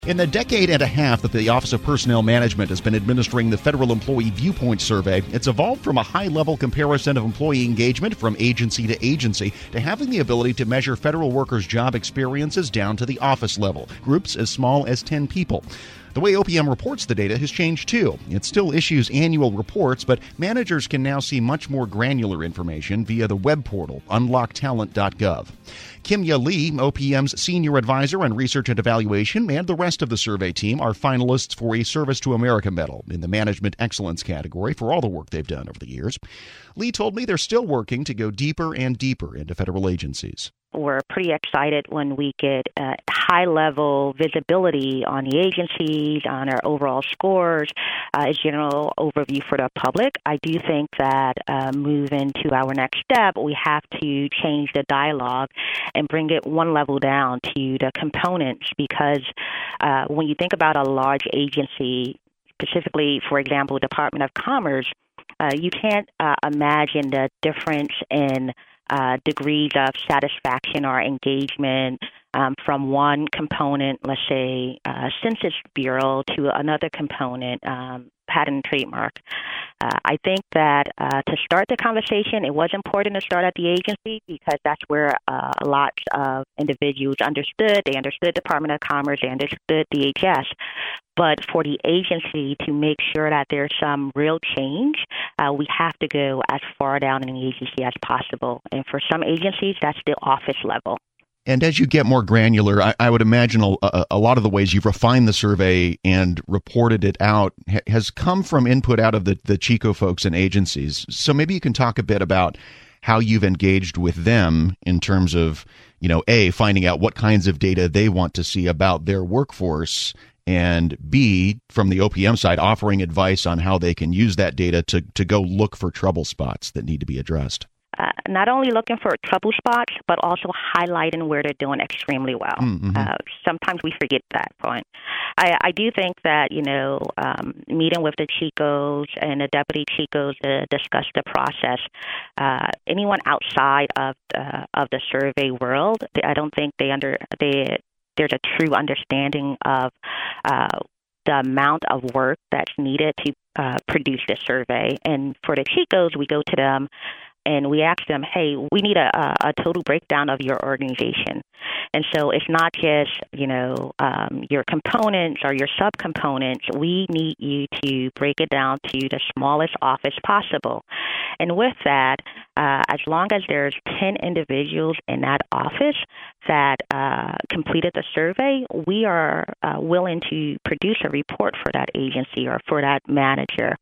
In the decade and a half that the Office of Personnel Management has been administering the Federal Employee Viewpoint Survey, it's evolved from a high-level comparison of employee engagement from agency to agency to having the ability to measure federal workers' job experiences down to the office level, groups as small as 10 people. The way OPM reports the data has changed too. It still issues annual reports, but managers can now see much more granular information via the web portal, unlocktalent.gov. Kimya Lee, OPM's senior advisor on research and evaluation, and the rest of the survey team are finalists for a Service to America Medal in the Management Excellence category for all the work they've done over the years. Lee told me they're still working to go deeper and deeper into federal agencies. We're pretty excited when we get high-level visibility on the agencies, on our overall scores, a general overview for the public. I do think that moving to our next step, we have to change the dialogue and bring it one level down to the components, because when you think about a large agency, specifically, for example, Department of Commerce, you can't imagine the difference in degrees of satisfaction or engagement from one component, let's say Census Bureau, to another component, patent and trademark. I think that to start the conversation, it was important to start at the agency because that's where lots of individuals understood. They understood Department of Commerce, they understood DHS. But for the agency to make sure that there's some real change, we have to go as far down in the agency as possible. And for some agencies, that's the office level. And as you get more granular, I would imagine a lot of the ways you've refined the survey and reported it out has come from input out of the Chico folks and agencies. So maybe you can talk a bit about how you've engaged with them in terms of, A, finding out what kinds of data they want to see about their workforce, and B, from the OPM side, offering advice on how they can use that data to go look for trouble spots that need to be addressed. Not only looking for trouble spots, but also highlighting where they're doing extremely well. Mm-hmm. Sometimes we forget that point. I do think that, meeting with the Chicos and the deputy Chicos to discuss the process, anyone outside of the survey world, I don't think there's a true understanding of the amount of work that's needed to produce this survey. And for the Chicos, we go to them and we ask them, hey, we need a total breakdown of your organization. And so it's not just, your components or your subcomponents. We need you to break it down to the smallest office possible. And with that, as long as there's 10 individuals in that office that completed the survey, we are willing to produce a report for that agency or for that manager.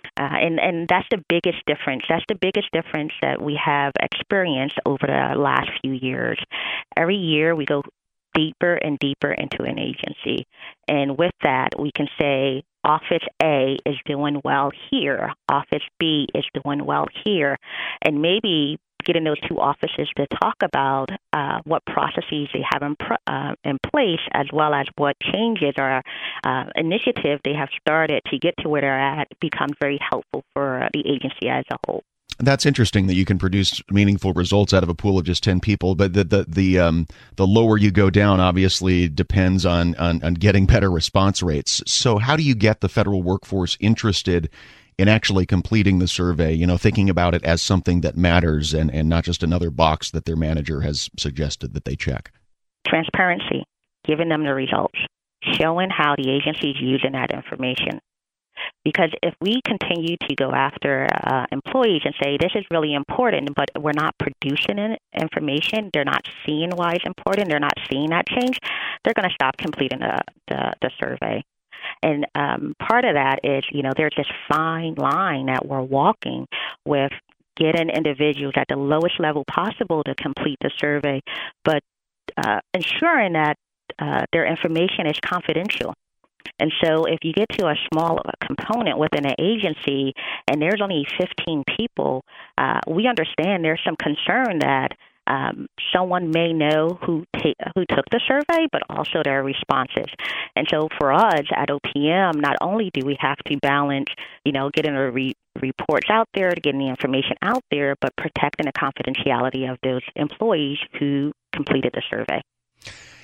And that's the biggest difference. That's the biggest difference that we have experienced over the last few years. Every year we go deeper and deeper into an agency. And with that, we can say Office A is doing well here. Office B is doing well here. And maybe getting those two offices to talk about what processes they have in place, as well as what changes or initiative they have started to get to where they're at, becomes very helpful for the agency as a whole. That's interesting that you can produce meaningful results out of a pool of just 10 people, but the lower you go down obviously depends on getting better response rates. So how do you get the federal workforce interested in actually completing the survey, thinking about it as something that matters and not just another box that their manager has suggested that they check? Transparency, giving them the results, showing how the agency is using that information. Because if we continue to go after employees and say, this is really important, but we're not producing information, they're not seeing why it's important, they're not seeing that change, they're going to stop completing the survey. And part of that is, there's this fine line that we're walking with getting individuals at the lowest level possible to complete the survey, but ensuring that their information is confidential. And so if you get to a small component within an agency and there's only 15 people, we understand there's some concern that someone may know who took the survey, but also their responses. And so for us at OPM, not only do we have to balance, getting the reports out there, getting the information out there, but protecting the confidentiality of those employees who completed the survey.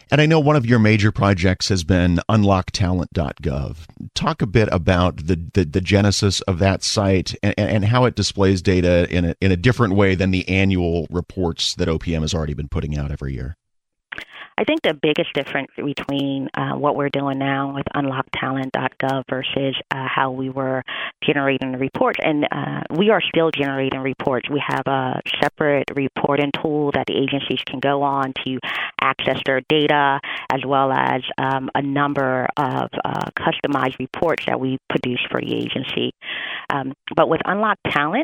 And I know one of your major projects has been unlocktalent.gov. Talk a bit about the genesis of that site and how it displays data in a different way than the annual reports that OPM has already been putting out every year. I think the biggest difference between what we're doing now with unlocktalent.gov versus how we were generating the reports, and we are still generating reports. We have a separate reporting tool that the agencies can go on to access their data, as well as a number of customized reports that we produce for the agency. But with Unlock Talent,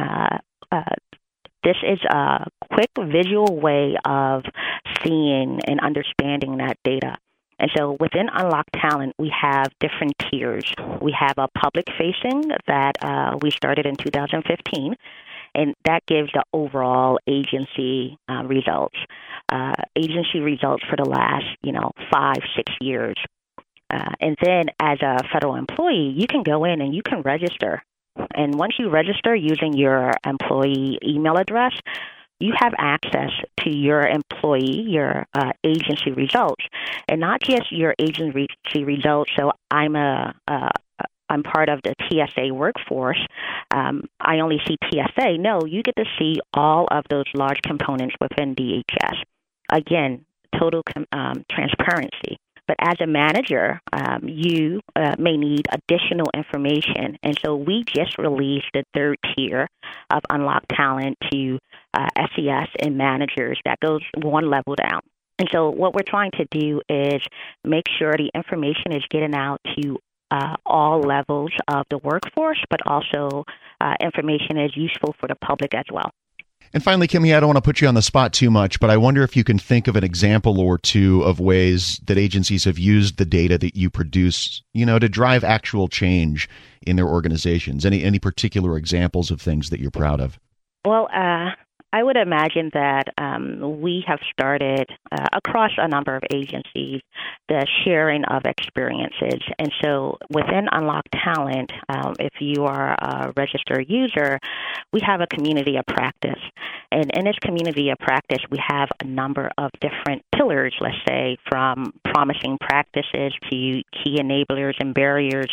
this is a quick visual way of seeing and understanding that data. And so within Unlock Talent, we have different tiers. We have a public-facing that we started in 2015, and that gives the overall agency results. Agency results for the last, 5-6 years. And then as a federal employee, you can go in and you can register. And once you register using your employee email address, you have access to your employee, your agency results, and not just your agency results. So I'm part of the TSA workforce. I only see TSA. No, you get to see all of those large components within DHS. Again, total transparency. But as a manager, you may need additional information. And so we just released the third tier of Unlock Talent to SES and managers. That goes one level down. And so what we're trying to do is make sure the information is getting out to all levels of the workforce, but also information is useful for the public as well. And finally, Kimmy, I don't want to put you on the spot too much, but I wonder if you can think of an example or two of ways that agencies have used the data that you produce, to drive actual change in their organizations. Any particular examples of things that you're proud of? Well, I would imagine that we have started across a number of agencies the sharing of experiences. And so within Unlock Talent, if you are a registered user, we have a community of practice. And in this community of practice, we have a number of different pillars, let's say, from promising practices to key enablers and barriers.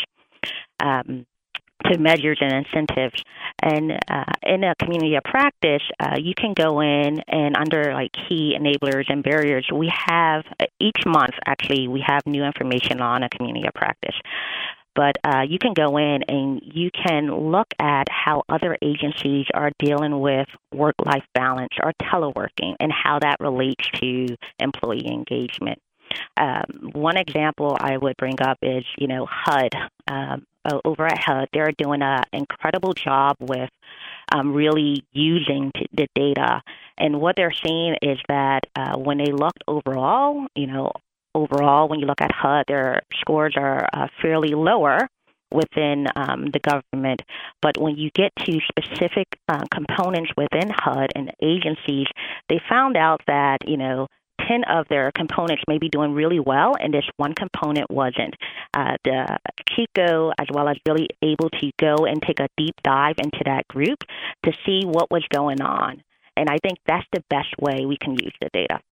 To measures and incentives. And in a community of practice, you can go in and under key enablers and barriers, we have each month, actually, we have new information on a community of practice. But you can go in and you can look at how other agencies are dealing with work-life balance or teleworking and how that relates to employee engagement. One example I would bring up is, HUD. Over at HUD, they're doing an incredible job with really using the data. And what they're seeing is that when they looked overall, when you look at HUD, their scores are fairly lower within the government. But when you get to specific components within HUD and agencies, they found out that, 10 of their components may be doing really well, and this one component wasn't. The Chico, as well as really able to go and take a deep dive into that group to see what was going on. And I think that's the best way we can use the data.